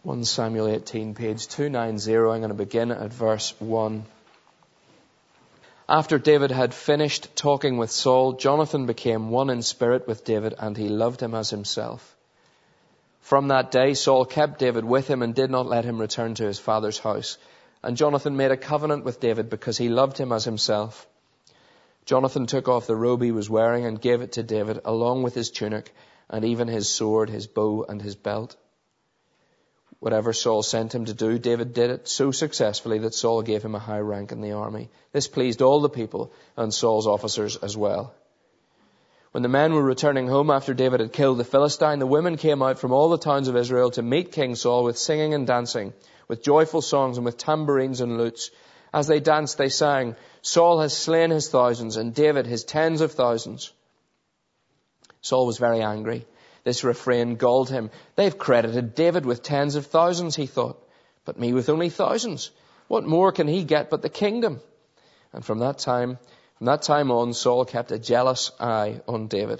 1 Samuel 18, page 290. I'm going to begin at verse 1. After David had finished talking with Saul, Jonathan became one in spirit with David, and he loved him as himself. From that day, Saul kept David with him and did not let him return to his father's house. And Jonathan made a covenant with David because he loved him as himself. Jonathan took off the robe he was wearing and gave it to David, along with his tunic, and even his sword, his bow, and his belt. Whatever Saul sent him to do, David did it so successfully that Saul gave him a high rank in the army. This pleased all the people and Saul's officers as well. When the men were returning home after David had killed the Philistine, the women came out from all the towns of Israel to meet King Saul with singing and dancing, with joyful songs and with tambourines and lutes. As they danced, they sang, "Saul has slain his thousands and David his tens of thousands." Saul was very angry. This refrain galled him. They've credited David with tens of thousands, he thought, but me with only thousands. What more can he get but the kingdom? And from that time on, Saul kept a jealous eye on David.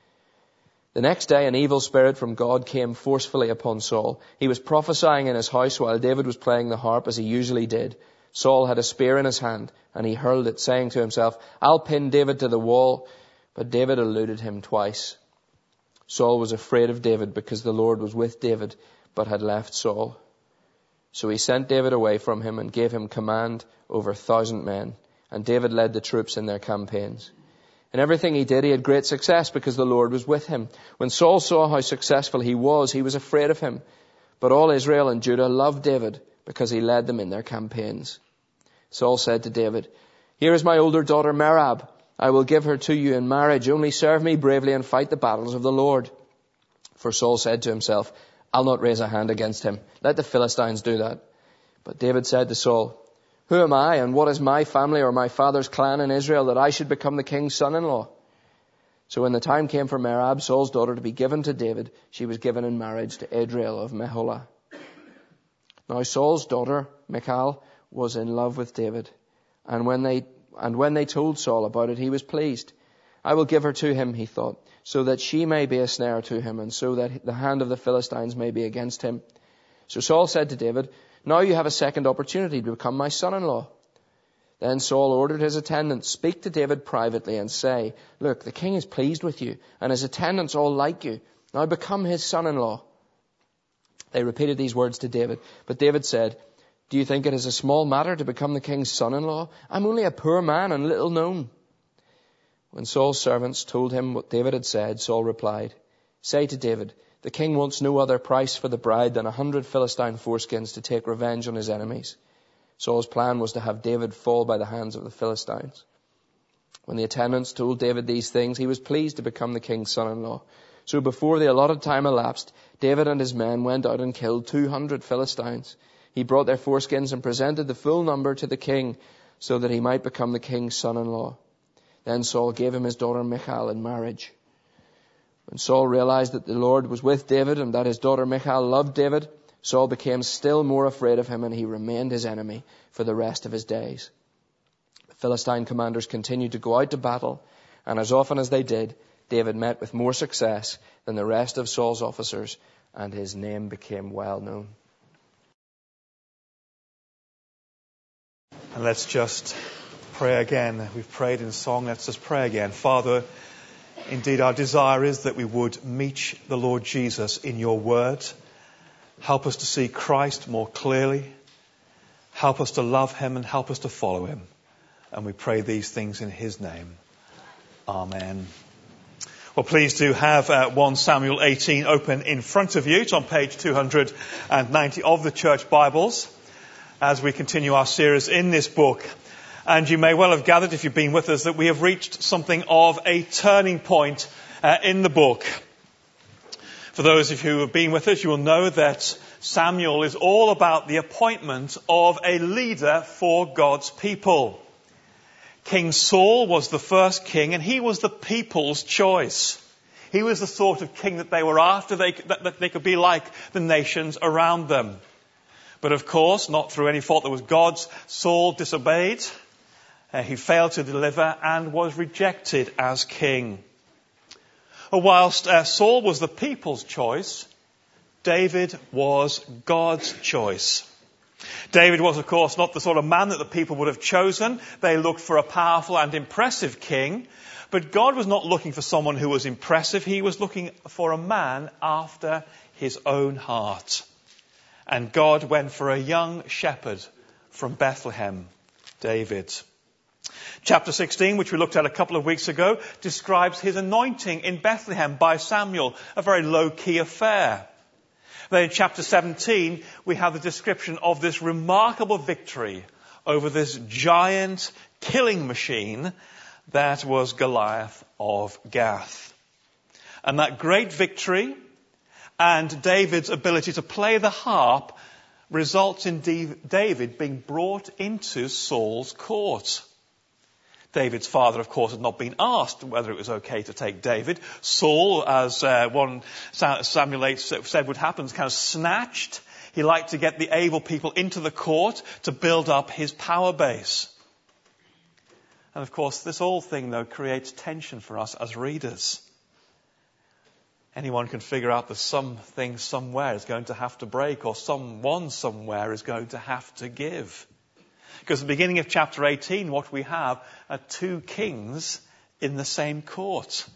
The next day, an evil spirit from God came forcefully upon Saul. He was prophesying in his house while David was playing the harp, as he usually did. Saul had a spear in his hand, and he hurled it, saying to himself, "I'll pin David to the wall." But David eluded him twice. Saul was afraid of David because the Lord was with David, but had left Saul. So he sent David away from him and gave him command over 1,000 men. And David led the troops in their campaigns. In everything he did, he had great success because the Lord was with him. When Saul saw how successful he was afraid of him. But all Israel and Judah loved David because he led them in their campaigns. Saul said to David, "Here is my older daughter Merab. I will give her to you in marriage. Only serve me bravely and fight the battles of the Lord." For Saul said to himself, "I'll not raise a hand against him. Let the Philistines do that." But David said to Saul, "Who am I, and what is my family or my father's clan in Israel, that I should become the king's son-in-law?" So when the time came for Merab, Saul's daughter, to be given to David, she was given in marriage to Adriel of Meholah. Now Saul's daughter, Michal, was in love with David. And when they told Saul about it, he was pleased. "I will give her to him," he thought, "so that she may be a snare to him, and so that the hand of the Philistines may be against him." So Saul said to David, "Now you have a second opportunity to become my son-in-law." Then Saul ordered his attendants, "Speak to David privately and say, 'Look, the king is pleased with you, and his attendants all like you. Now become his son-in-law.'" They repeated these words to David, but David said, "Do you think it is a small matter to become the king's son-in-law? I'm only a poor man and little known." When Saul's servants told him what David had said, Saul replied, "Say to David, the king wants no other price for the bride than 100 Philistine foreskins to take revenge on his enemies." Saul's plan was to have David fall by the hands of the Philistines. When the attendants told David these things, he was pleased to become the king's son-in-law. So before the allotted time elapsed, David and his men went out and killed 200 Philistines. He brought their foreskins and presented the full number to the king so that he might become the king's son-in-law. Then Saul gave him his daughter Michal in marriage. When Saul realized that the Lord was with David and that his daughter Michal loved David, Saul became still more afraid of him, and he remained his enemy for the rest of his days. The Philistine commanders continued to go out to battle, and as often as they did, David met with more success than the rest of Saul's officers, and his name became well known. And let's just pray again. We've prayed in song. Let's just pray again. Father, indeed our desire is that we would meet the Lord Jesus in your word. Help us to see Christ more clearly. Help us to love him and help us to follow him. And we pray these things in his name. Amen. Well, please do have 1 Samuel 18 open in front of you. It's on page 290 of the Church Bibles as we continue our series in this book. And you may well have gathered, if you've been with us, that we have reached something of a turning point in the book. For those of you who have been with us, you will know that Samuel is all about the appointment of a leader for God's people. King Saul was the first king, and he was the people's choice. He was the sort of king that they were after, that they could be like the nations around them. But of course, not through any fault that was God's, Saul disobeyed. He failed to deliver and was rejected as king. Whilst Saul was the people's choice, David was God's choice. David was, of course, not the sort of man that the people would have chosen. They looked for a powerful and impressive king. But God was not looking for someone who was impressive. He was looking for a man after his own heart. And God went for a young shepherd from Bethlehem, David. Chapter 16, which we looked at a couple of weeks ago, describes his anointing in Bethlehem by Samuel, a very low-key affair. Then in chapter 17, we have the description of this remarkable victory over this giant killing machine that was Goliath of Gath. And that great victory and David's ability to play the harp results in David being brought into Saul's court. David's father, of course, had not been asked whether it was okay to take David. Saul, as one Samuel 8 said would happen, kind of snatched. He liked to get the able people into the court to build up his power base. And of course, this whole thing, though, creates tension for us as readers. Anyone can figure out that something somewhere is going to have to break, or someone somewhere is going to have to give. Because at the beginning of chapter 18, what we have are two kings in the same court.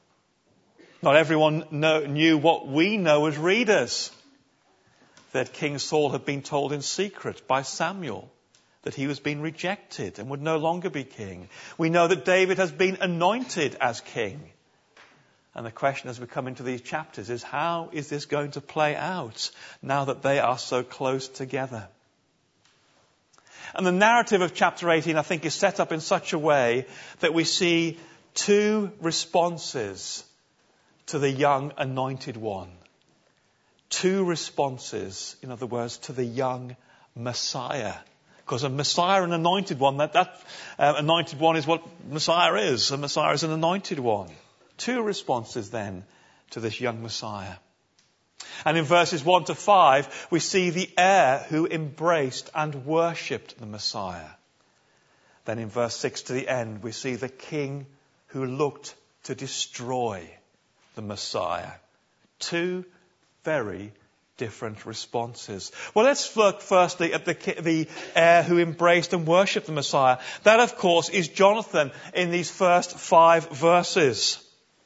Not everyone knew what we know as readers. That King Saul had been told in secret by Samuel that he was being rejected and would no longer be king. We know that David has been anointed as king. And the question as we come into these chapters is, how is this going to play out now that they are so close together? And the narrative of chapter 18, I think, is set up in such a way that we see two responses to the young anointed one. Two responses, in other words, to the young Messiah. Because a Messiah and anointed one, that anointed one is what Messiah is. A Messiah is an anointed one. Two responses then to this young Messiah. And in verses 1 to 5, we see the heir who embraced and worshipped the Messiah. Then in verse 6 to the end, we see the king who looked to destroy the Messiah. Two very different responses. Well, let's look firstly at the heir who embraced and worshipped the Messiah. That, of course, is Jonathan in these first 5 verses.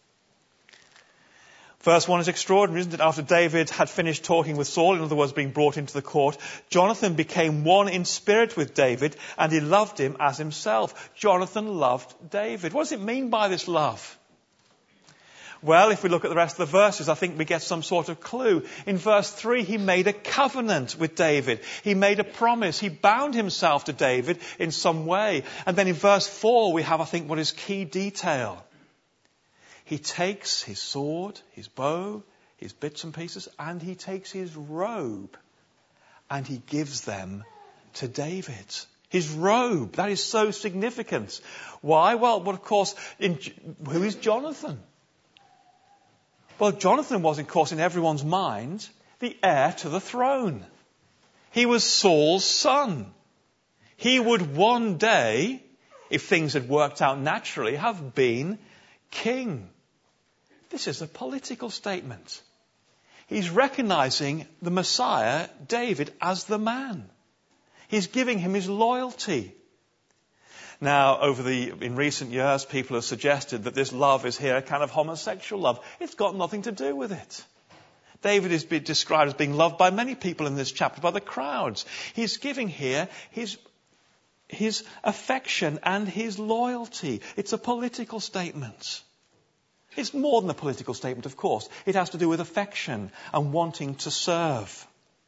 Verse 1 is extraordinary, isn't it? After David had finished talking with Saul, in other words, being brought into the court, Jonathan became one in spirit with David, and he loved him as himself. Jonathan loved David. What does it mean by this love? Well, if we look at the rest of the verses, I think we get some sort of clue. In verse 3, he made a covenant with David. He made a promise. He bound himself to David in some way. And then in verse 4, we have, I think, what is key detail. He takes his sword, his bow, his bits and pieces, and he takes his robe and he gives them to David. His robe, that is so significant. Why? Well, of course, who is Jonathan? Well, Jonathan was, of course, in everyone's mind, the heir to the throne. He was Saul's son. He would one day, if things had worked out naturally, have been king. This is a political statement. He's recognizing the Messiah, David, as the man. He's giving him his loyalty. Now, in recent years, people have suggested that this love is here a kind of homosexual love. It's got nothing to do with it. David is described as being loved by many people in this chapter, by the crowds. He's giving here his affection and his loyalty. It's a political statement. It's more than a political statement, of course. It has to do with affection and wanting to serve.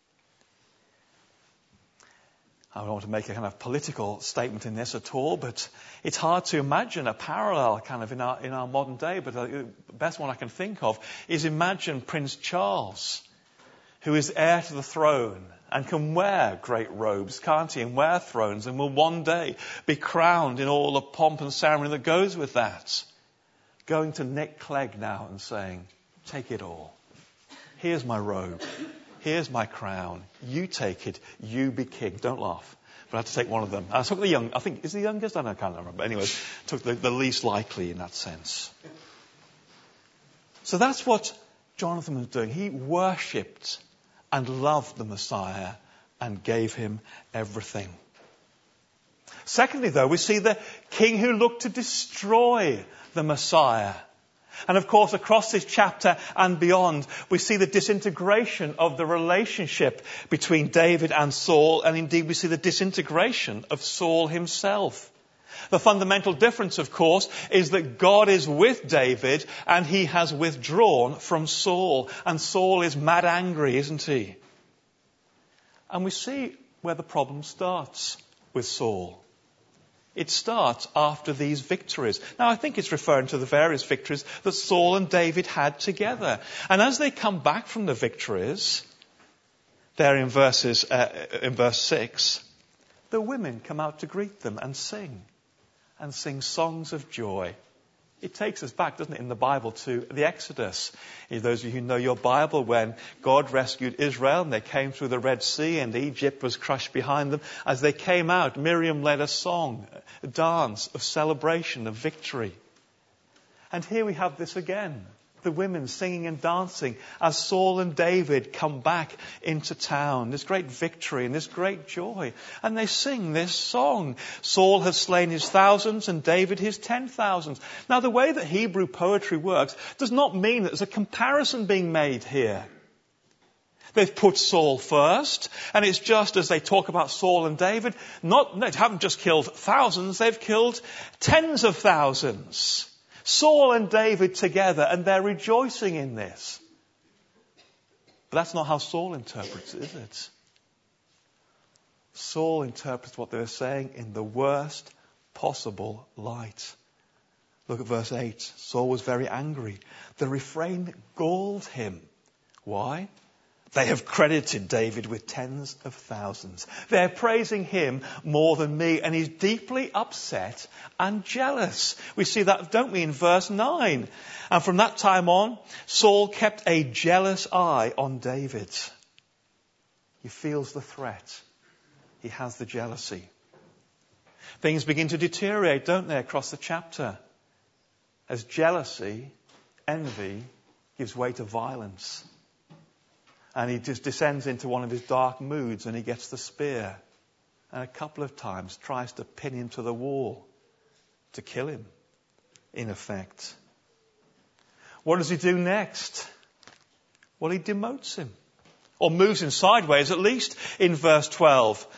I don't want to make a kind of political statement in this at all, but it's hard to imagine a parallel kind of in our modern day. But the best one I can think of is imagine Prince Charles, who is heir to the throne and can wear great robes, can't he, and wear thrones, and will one day be crowned in all the pomp and ceremony that goes with that. Going to Nick Clegg now and saying, take it all. Here's my robe. Here's my crown. You take it. You be king. Don't laugh. But I had to take one of them. I took I think, is the youngest? I can't remember. But anyways, took the least likely in that sense. So that's what Jonathan was doing. He worshipped and loved the Messiah and gave him everything. Secondly, though, we see the king who looked to destroy the Messiah. And of course, across this chapter and beyond, we see the disintegration of the relationship between David and Saul, and indeed we see the disintegration of Saul himself. The fundamental difference, of course, is that God is with David and he has withdrawn from Saul. And Saul is mad angry, isn't he? And we see where the problem starts with Saul. It starts after these victories. Now, I think it's referring to the various victories that Saul and David had together. And as they come back from the victories, there in verse 6, the women come out to greet them and sing songs of joy. It takes us back, doesn't it, in the Bible to the Exodus. Those of you who know your Bible, when God rescued Israel and they came through the Red Sea and Egypt was crushed behind them. As they came out, Miriam led a song, a dance of celebration, of victory. And here we have this again. The women singing and dancing as Saul and David come back into town. This great victory and this great joy. And they sing this song. Saul has slain his thousands and David his 10,000s. Now, the way that Hebrew poetry works does not mean that there's a comparison being made here. They've put Saul first, and it's just as they talk about Saul and David, they haven't just killed thousands, they've killed tens of thousands. Saul and David together, and they're rejoicing in this. But that's not how Saul interprets it, is it? Saul interprets what they're saying in the worst possible light. Look at verse 8. Saul was very angry. The refrain galled him. Why? They have credited David with tens of thousands. They're praising him more than me, and he's deeply upset and jealous. We see that, don't we, in verse 9. And from that time on, Saul kept a jealous eye on David. He feels the threat. He has the jealousy. Things begin to deteriorate, don't they, across the chapter. As jealousy, envy, gives way to violence. And he just descends into one of his dark moods and he gets the spear. And a couple of times tries to pin him to the wall to kill him, in effect. What does he do next? Well, he demotes him. Or moves him sideways, at least, in verse 12.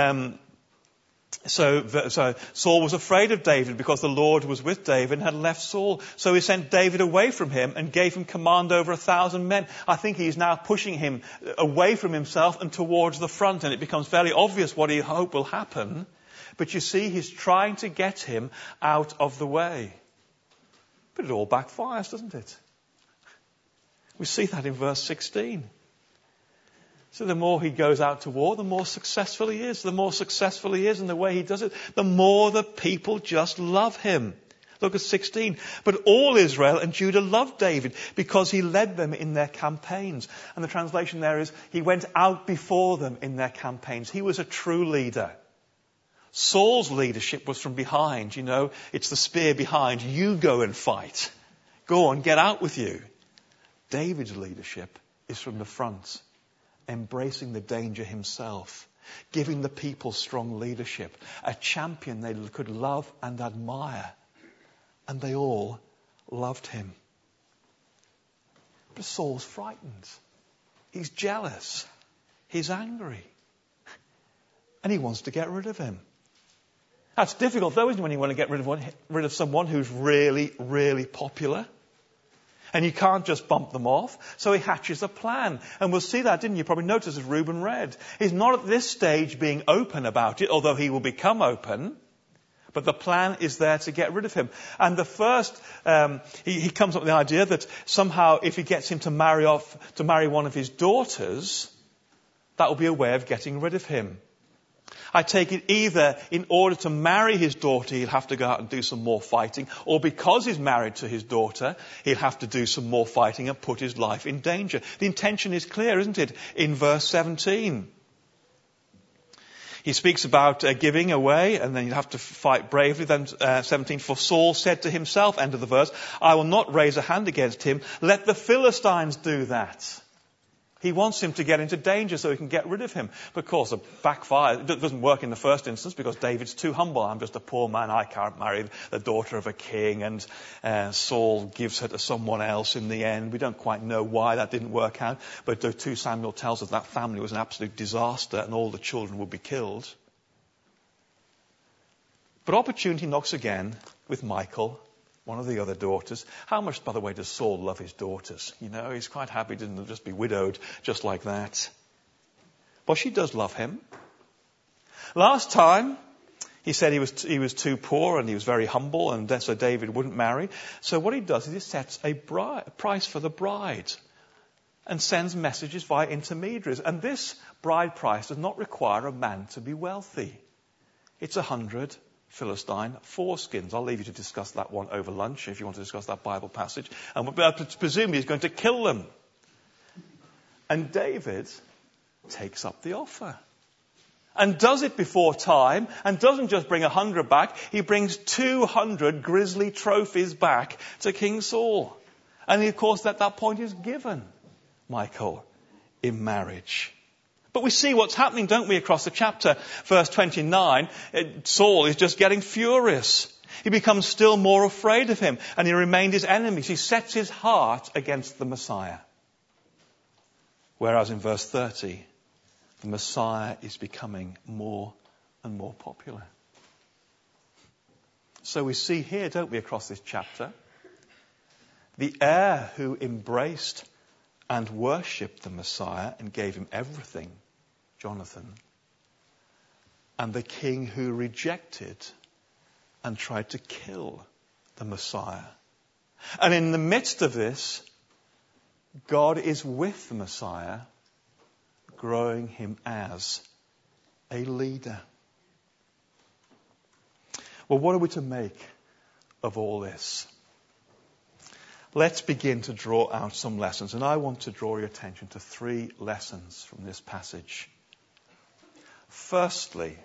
So Saul was afraid of David because the Lord was with David and had left Saul. So he sent David away from him and gave him command over 1,000 men. I think he's now pushing him away from himself and towards the front. And it becomes fairly obvious what he hopes will happen. But you see, he's trying to get him out of the way. But it all backfires, doesn't it? We see that in verse 16. So the more he goes out to war, the more successful he is. The more successful he is in the way he does it, the more the people just love him. Look at 16. But all Israel and Judah loved David because he led them in their campaigns. And the translation there is, he went out before them in their campaigns. He was a true leader. Saul's leadership was from behind. You know, it's the spear behind. You go and fight. Go on, get out with you. David's leadership is from the front, embracing the danger himself, giving the people strong leadership, a champion they could love and admire. And they all loved him. But Saul's frightened. He's jealous. He's angry. And he wants to get rid of him. That's difficult, though, isn't it, when you want to get rid of someone who's really, really popular? And you can't just bump them off. So he hatches a plan. And we'll see that, didn't you? Probably noticed as Reuben read. He's not at this stage being open about it, although he will become open. But the plan is there to get rid of him. And the first, he comes up with the idea that somehow if he gets him to marry one of his daughters, that will be a way of getting rid of him. I take it either in order to marry his daughter, he'll have to go out and do some more fighting, or because he's married to his daughter, he'll have to do some more fighting and put his life in danger. The intention is clear, isn't it? In verse 17. He speaks about giving away, and then you'll have to fight bravely. Then 17, for Saul said to himself, end of the verse, I will not raise a hand against him. Let the Philistines do that. He wants him to get into danger so he can get rid of him. But of course, it backfires. It doesn't work in the first instance because David's too humble. I'm just a poor man. I can't marry the daughter of a king. And Saul gives her to someone else in the end. We don't quite know why that didn't work out. But 2 Samuel tells us that family was an absolute disaster and all the children would be killed. But opportunity knocks again with Michal, one of the other daughters. How much, by the way, does Saul love his daughters? You know, he's quite happy to just be widowed just like that. But she does love him. Last time, he said he was too poor and he was very humble, and so David wouldn't marry. So what he does is he sets a price for the bride and sends messages via intermediaries. And this bride price does not require a man to be wealthy. It's 100 Philistine foreskins. I'll leave you to discuss that one over lunch if you want to discuss that Bible passage. And presumably he's going to kill them. And David takes up the offer. And does it before time. And doesn't just bring 100 back. He brings 200 grisly trophies back to King Saul. And he, of course, at that point is given Michal in marriage. But we see what's happening, don't we, across the chapter. Verse 29, Saul is just getting furious. He becomes still more afraid of him, and he remained his enemies. He sets his heart against the Messiah. Whereas in verse 30, the Messiah is becoming more and more popular. So we see here, don't we, across this chapter, the heir who embraced and worshipped the Messiah and gave him everything, Jonathan, and the king who rejected and tried to kill the Messiah. And in the midst of this, God is with the Messiah, growing him as a leader. Well, what are we to make of all this? Let's begin to draw out some lessons. And I want to draw your attention to 3 lessons from this passage. Firstly,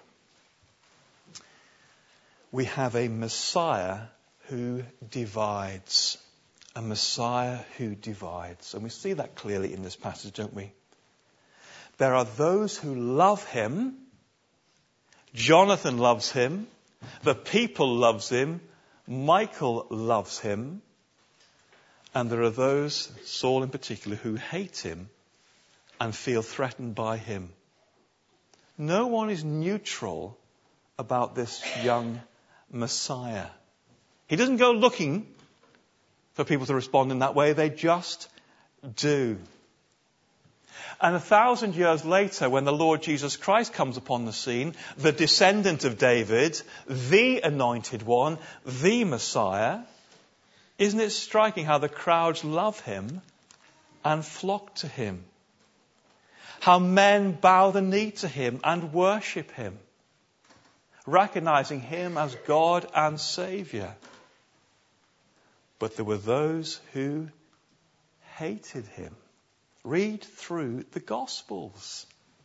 we have a Messiah who divides. A Messiah who divides. And we see that clearly in this passage, don't we? There are those who love him. Jonathan loves him. The people loves him. Michal loves him. And there are those, Saul in particular, who hate him and feel threatened by him. No one is neutral about this young Messiah. He doesn't go looking for people to respond in that way. They just do. And 1,000 years later, when the Lord Jesus Christ comes upon the scene, the descendant of David, the anointed one, the Messiah, isn't it striking how the crowds love him and flock to him? How men bow the knee to him and worship him, recognizing him as God and Saviour. But there were those who hated him. Read through the Gospels.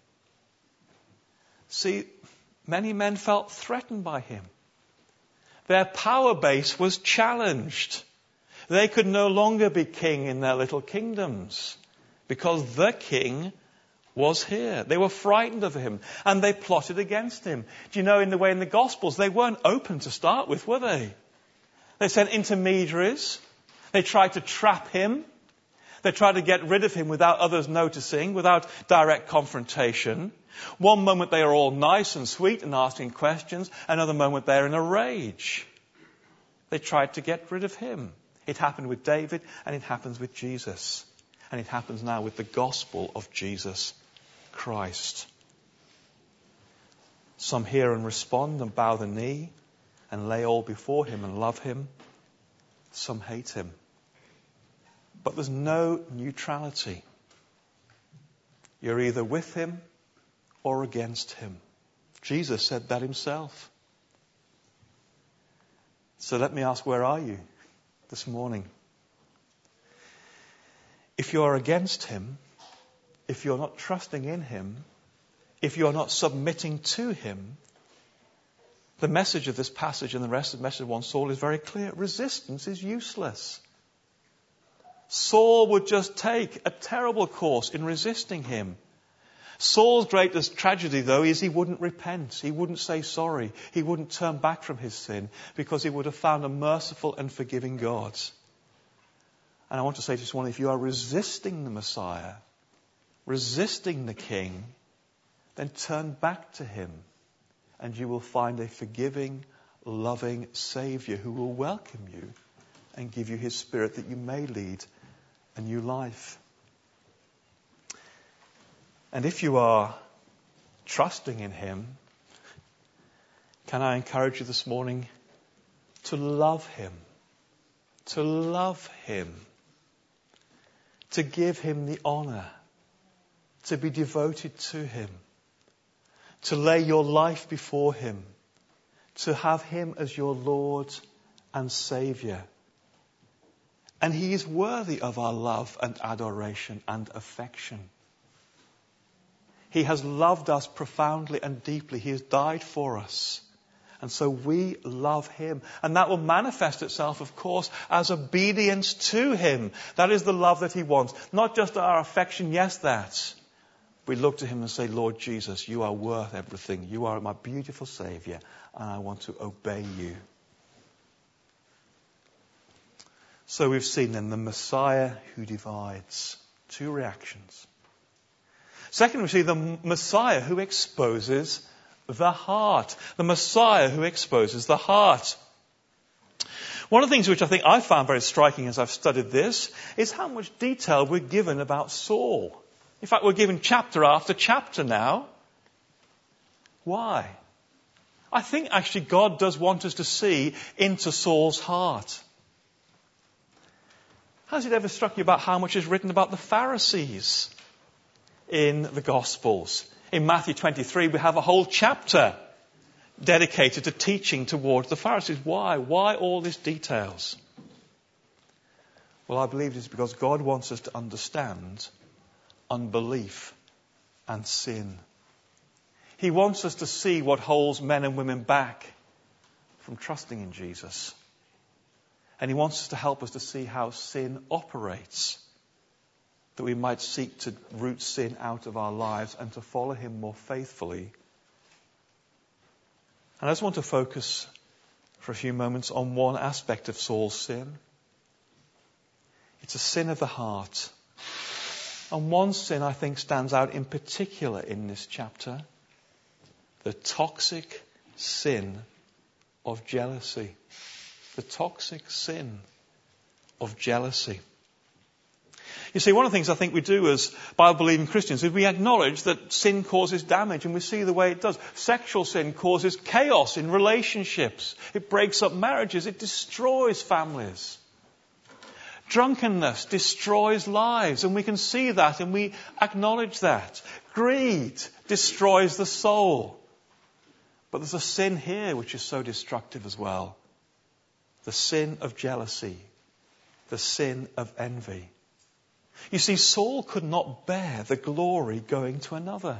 See, many men felt threatened by him. Their power base was challenged. They could no longer be king in their little kingdoms because the king was here. They were frightened of him and they plotted against him. Do you know, in the Gospels, they weren't open to start with, were they? They sent intermediaries. They tried to trap him. They tried to get rid of him without others noticing, without direct confrontation. One moment they are all nice and sweet and asking questions. Another moment they're in a rage. They tried to get rid of him. It happened with David and it happens with Jesus. And it happens now with the gospel of Jesus Christ. Some hear and respond and bow the knee and lay all before him and love him. Some hate him. But there's no neutrality. You're either with him or against him. Jesus said that himself. So let me ask, where are you this morning? If you're against him, if you're not trusting in him, if you're not submitting to him, the message of this passage and the rest of the message of 1 Saul is very clear. Resistance is useless. Saul would just take a terrible course in resisting him. Saul's greatest tragedy, though, is he wouldn't repent. He wouldn't say sorry. He wouldn't turn back from his sin because he would have found a merciful and forgiving God. And I want to say to this one, if you are resisting the Messiah, resisting the King, then turn back to him and you will find a forgiving, loving Saviour who will welcome you and give you his Spirit that you may lead a new life. And if you are trusting in him, can I encourage you this morning to love him, to give him the honour, to be devoted to him, to lay your life before him, to have him as your Lord and Saviour. And he is worthy of our love and adoration and affection. He has loved us profoundly and deeply. He has died for us. And so we love him. And that will manifest itself, of course, as obedience to him. That is the love that he wants. Not just our affection, yes, that. We look to him and say, Lord Jesus, you are worth everything. You are my beautiful Saviour, and I want to obey you. So we've seen then the Messiah who divides. Two reactions. Second, we see the Messiah who exposes the heart. The Messiah who exposes the heart. One of the things which I think I found very striking as I've studied this is how much detail we're given about Saul. In fact, we're given chapter after chapter now. Why? I think actually God does want us to see into Saul's heart. Has it ever struck you about how much is written about the Pharisees in the Gospels? In Matthew 23, we have a whole chapter dedicated to teaching towards the Pharisees. Why? Why all these details? Well, I believe it's because God wants us to understand unbelief and sin. He wants us to see what holds men and women back from trusting in Jesus. And he wants us to help us to see how sin operates, that we might seek to root sin out of our lives and to follow him more faithfully. And I just want to focus for a few moments on one aspect of Saul's sin. It's a sin of the heart. And one sin I think stands out in particular in this chapter: the toxic sin of jealousy. The toxic sin of jealousy. You see, one of the things I think we do as Bible-believing Christians is we acknowledge that sin causes damage, and we see the way it does. Sexual sin causes chaos in relationships. It breaks up marriages. It destroys families. Drunkenness destroys lives, and we can see that and we acknowledge that. Greed destroys the soul. But there's a sin here which is so destructive as well. The sin of jealousy. The sin of envy. You see, Saul could not bear the glory going to another.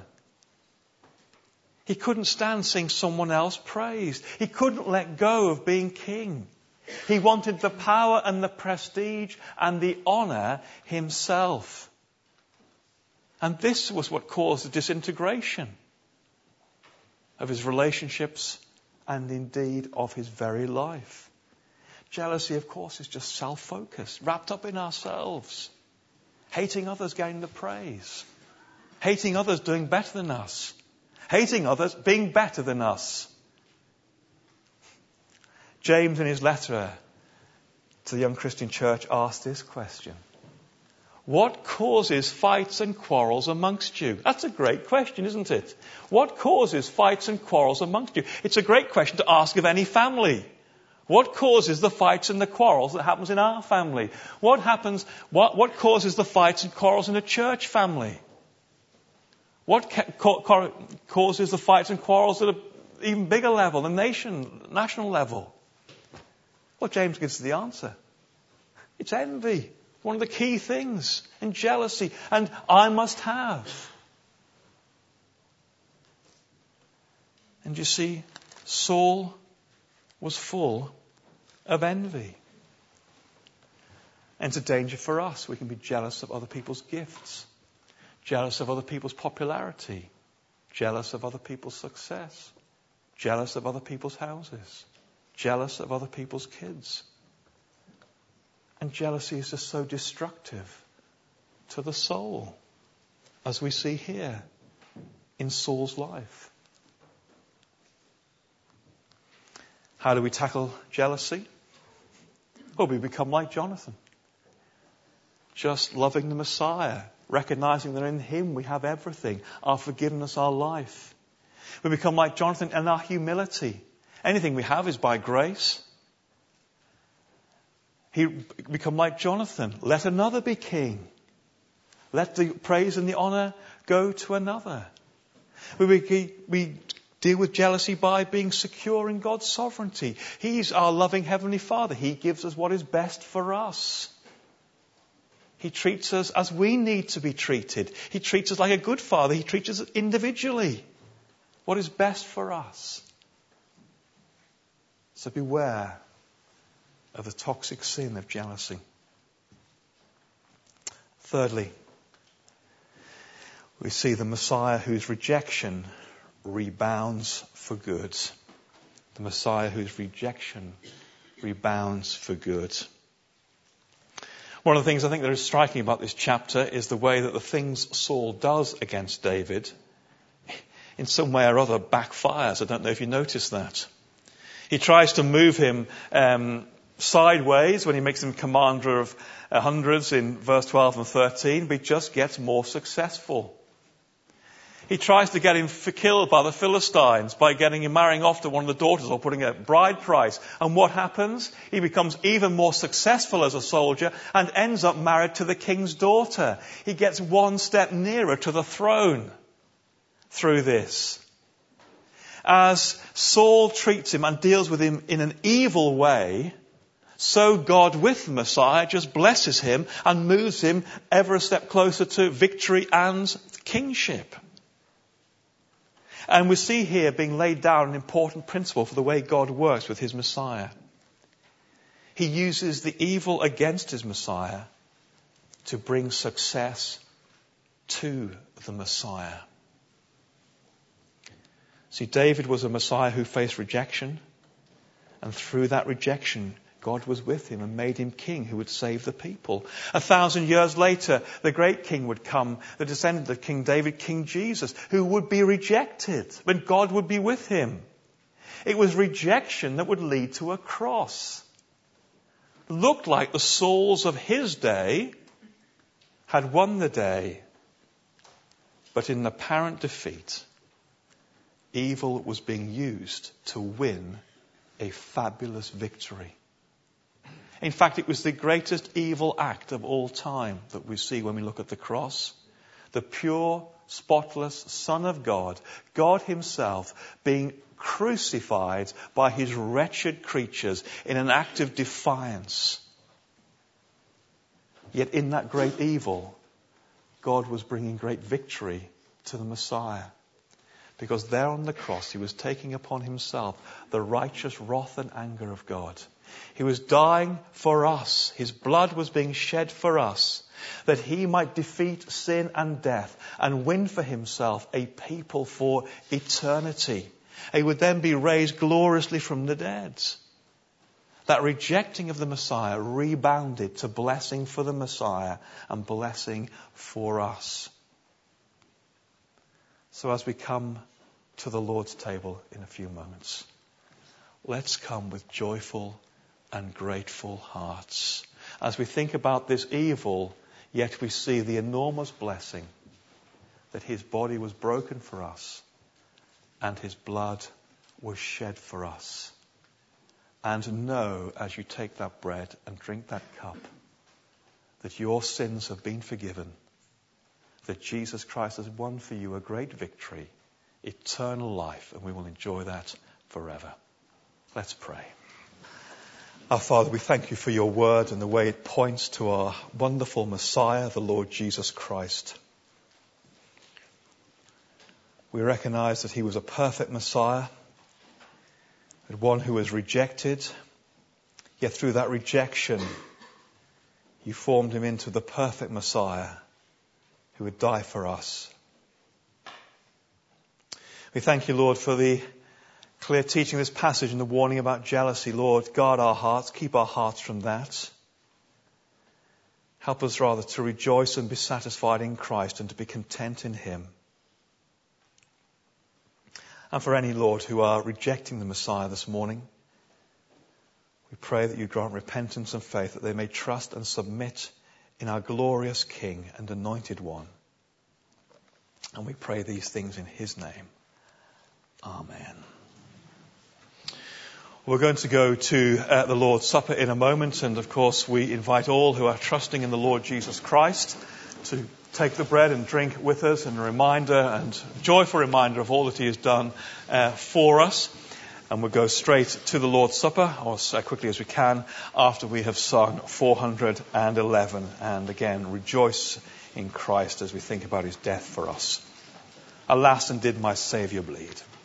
He couldn't stand seeing someone else praised. He couldn't let go of being king. He wanted the power and the prestige and the honour himself. And this was what caused the disintegration of his relationships and indeed of his very life. Jealousy, of course, is just self-focused, wrapped up in ourselves. Hating others getting the praise. Hating others doing better than us. Hating others being better than us. James, in his letter to the young Christian church, asked this question: what causes fights and quarrels amongst you? That's a great question, isn't it? What causes fights and quarrels amongst you? It's a great question to ask of any family. What causes the fights and the quarrels that happens in our family? What causes the fights and quarrels in a church family? What causes the fights and quarrels at an even bigger level, the national level? Well, James gives the answer. It's envy. One of the key things. And jealousy. And I must have. And you see, Saul was full of envy. And it's a danger for us. We can be jealous of other people's gifts, jealous of other people's popularity, jealous of other people's success, jealous of other people's houses, jealous of other people's kids. And jealousy is just so destructive to the soul, as we see here in Saul's life. How do we tackle jealousy? Well, we become like Jonathan. Just loving the Messiah, recognizing that in him we have everything, our forgiveness, our life. We become like Jonathan in our humility. Anything we have is by grace. He become like Jonathan. Let another be king. Let the praise and the honor go to another. We deal with jealousy by being secure in God's sovereignty. He's our loving Heavenly Father. He gives us what is best for us. He treats us as we need to be treated. He treats us like a good father. He treats us individually. What is best for us? So beware of the toxic sin of jealousy. Thirdly, we see the Messiah whose rejection rebounds for good. The Messiah whose rejection rebounds for good. One of the things I think that is striking about this chapter is the way that the things Saul does against David, in some way or other, backfires. I don't know if you noticed that. He tries to move him sideways when he makes him commander of hundreds in verse 12 and 13, but he just gets more successful. He tries to get him killed by the Philistines by getting him marrying off to one of the daughters or putting a bride price. And what happens? He becomes even more successful as a soldier and ends up married to the king's daughter. He gets one step nearer to the throne through this. As Saul treats him and deals with him in an evil way, so God with the Messiah just blesses him and moves him ever a step closer to victory and kingship. And we see here being laid down an important principle for the way God works with his Messiah. He uses the evil against his Messiah to bring success to the Messiah. See, David was a Messiah who faced rejection, and through that rejection, God was with him and made him king who would save the people. 1,000 years later, the great king would come, the descendant of King David, King Jesus, who would be rejected, but God would be with him. It was rejection that would lead to a cross. It looked like the Sauls of his day had won the day, but in apparent defeat, evil was being used to win a fabulous victory. In fact, it was the greatest evil act of all time that we see when we look at the cross. The pure, spotless Son of God, God himself, being crucified by his wretched creatures in an act of defiance. Yet in that great evil, God was bringing great victory to the Messiah. Because there on the cross, he was taking upon himself the righteous wrath and anger of God. He was dying for us. His blood was being shed for us, that he might defeat sin and death and win for himself a people for eternity. He would then be raised gloriously from the dead. That rejecting of the Messiah rebounded to blessing for the Messiah and blessing for us. So as we come to the Lord's table in a few moments, let's come with joyful and grateful hearts. As we think about this evil, yet we see the enormous blessing that his body was broken for us and his blood was shed for us. And know, as you take that bread and drink that cup, that your sins have been forgiven, that Jesus Christ has won for you a great victory, eternal life, and we will enjoy that forever. Let's pray. Our Father, we thank you for your word and the way it points to our wonderful Messiah, the Lord Jesus Christ. We recognize that he was a perfect Messiah, that one who was rejected, yet through that rejection, you formed him into the perfect Messiah who would die for us. We thank you, Lord, for the clear teaching of this passage and the warning about jealousy. Lord, guard our hearts, keep our hearts from that. Help us rather to rejoice and be satisfied in Christ and to be content in him. And for any, Lord, who are rejecting the Messiah this morning, we pray that you grant repentance and faith, that they may trust and submit in our glorious King and Anointed One. And we pray these things in his name. Amen. We're going to go to the Lord's Supper in a moment, and of course we invite all who are trusting in the Lord Jesus Christ to take the bread and drink with us, and a reminder and joyful reminder of all that he has done for us. And we'll go straight to the Lord's Supper, or as quickly as we can, after we have sung 411, and again rejoice in Christ as we think about his death for us. Alas, and did my Saviour bleed.